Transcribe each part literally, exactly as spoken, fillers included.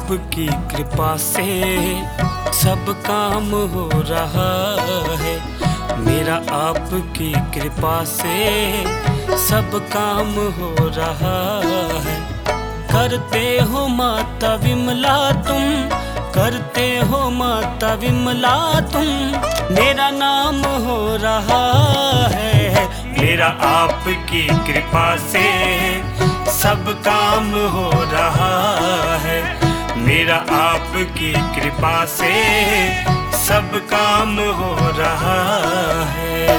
आपकी कृपा से सब काम हो रहा है। मेरा आपकी कृपा से सब काम हो रहा है। करते हो माता विमला तुम, करते हो माता विमला तुम, मेरा नाम हो रहा है। मेरा आपकी कृपा से सब काम हो रहा है। मेरा आपकी कृपा से सब काम हो रहा है।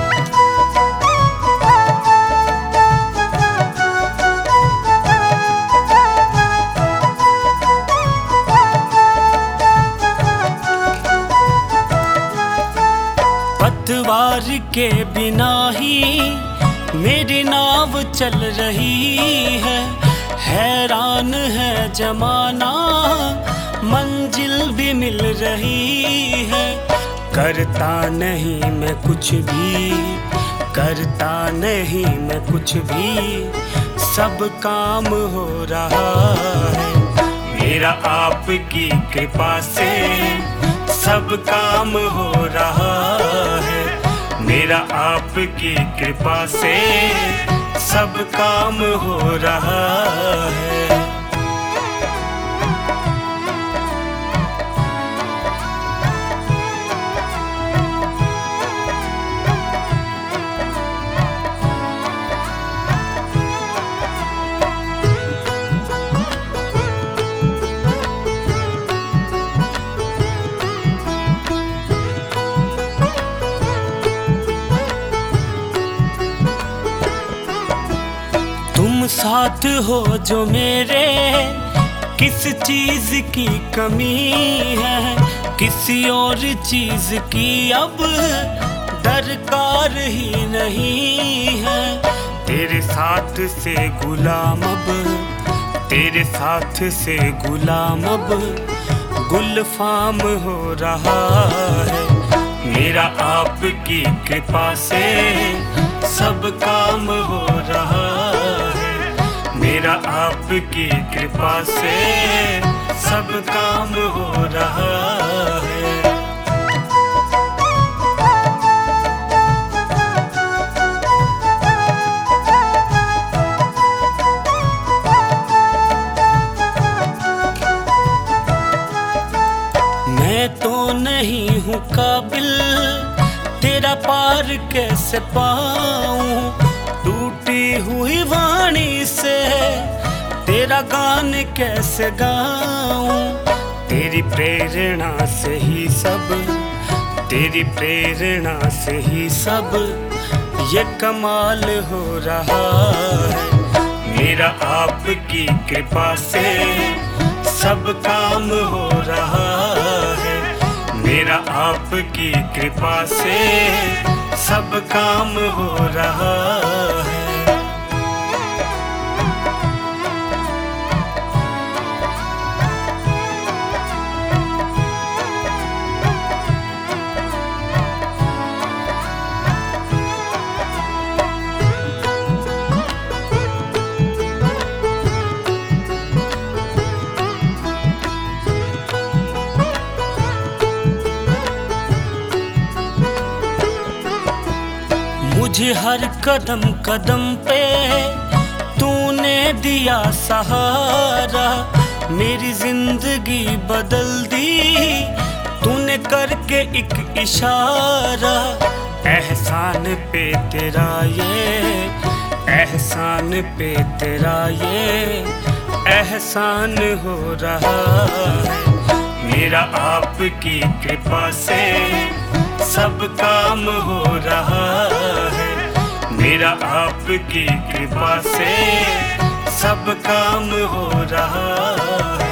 पतवार के बिना ही मेरी नाव चल रही है। हैरान है जमाना, मंजिल भी मिल रही है। करता नहीं मैं कुछ भी, करता नहीं मैं कुछ भी, सब काम हो रहा है। मेरा आपकी कृपा से सब काम हो रहा है। मेरा आपकी कृपा से सब काम हो रहा है। तुम साथ हो जो मेरे, किस चीज की कमी है। किसी और चीज की अब दरकार ही नहीं है। तेरे साथ से गुलाम अब, तेरे साथ से गुलाम अब गुलफाम हो रहा है। मेरा आपकी कृपा से सब काम हो रहा है। मेरा आपकी कृपा से सब काम हो रहा है। मैं तो नहीं हूँ काबिल, तेरा पार कैसे पाऊं। टूटी हुई वाणी से तेरा गान कैसे गाऊं। तेरी प्रेरणा से ही सब, तेरी प्रेरणा से ही सब ये कमाल हो रहा है। मेरा आपकी कृपा से सब काम हो रहा है। मेरा आपकी कृपा से सब काम हो रहा है। मुझे हर कदम कदम पे तूने दिया सहारा। मेरी जिंदगी बदल दी तूने करके एक इशारा। एहसान पे तेरा ये, एहसान पे तेरा ये एहसान हो रहा है। मेरा आपकी कृपा से सब काम हो रहा है। मेरा आपकी कृपा से सब काम हो रहा है।